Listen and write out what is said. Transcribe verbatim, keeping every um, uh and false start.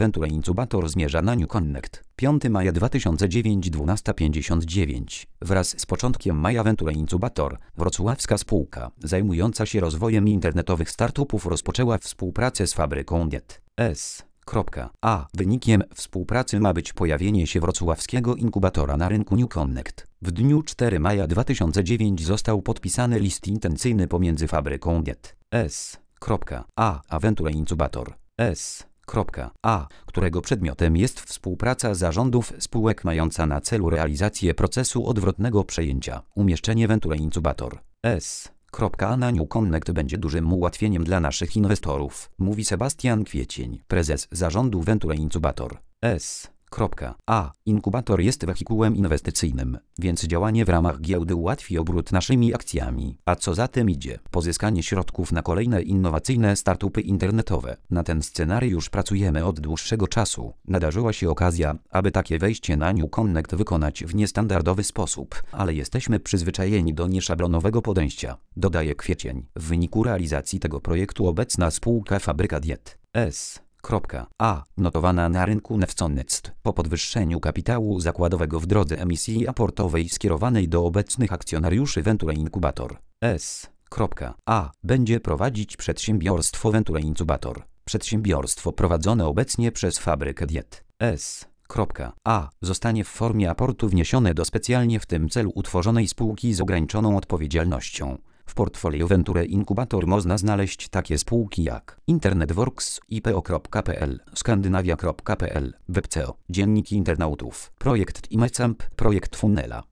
Venture Incubator zmierza na New Connect. piątego maja dwa tysiące dziewiątego, dwunasta pięćdziesiąt dziewięć. Wraz z początkiem maja Venture Incubator, wrocławska spółka zajmująca się rozwojem internetowych startupów rozpoczęła współpracę z fabryką Diet S. A. Wynikiem współpracy ma być pojawienie się wrocławskiego inkubatora na rynku New Connect. W dniu czwartego maja dwa tysiące dziewiątego został podpisany list intencyjny pomiędzy fabryką Diet S. A a Venture Incubator S. A, którego przedmiotem jest współpraca zarządów spółek mająca na celu realizację procesu odwrotnego przejęcia. Umieszczenie Venture Incubator S. A na New Connect będzie dużym ułatwieniem dla naszych inwestorów, mówi Sebastian Kwiecień, prezes zarządu Venture Incubator S. A. Inkubator jest wehikułem inwestycyjnym, więc działanie w ramach giełdy ułatwi obrót naszymi akcjami, a co za tym idzie, pozyskanie środków na kolejne innowacyjne startupy internetowe. Na ten scenariusz pracujemy od dłuższego czasu. Nadarzyła się okazja, aby takie wejście na New Connect wykonać w niestandardowy sposób, ale jesteśmy przyzwyczajeni do nieszablonowego podejścia, dodaje Kwiecień. W wyniku realizacji tego projektu obecna spółka Fabryka Diet S. A, notowana na rynku Newconnect, po podwyższeniu kapitału zakładowego w drodze emisji aportowej skierowanej do obecnych akcjonariuszy Venture Incubator S. A, będzie prowadzić przedsiębiorstwo Venture Incubator. Przedsiębiorstwo prowadzone obecnie przez Fabrykę Diet S. A, zostanie w formie aportu wniesione do specjalnie w tym celu utworzonej spółki z ograniczoną odpowiedzialnością. W portfolio Venture Incubator można znaleźć takie spółki jak Internetworks, I P O kropka P L, Skandynavia kropka P L, WebCeo, Dzienniki Internautów, Projekt IMECAMP, Projekt Funnela.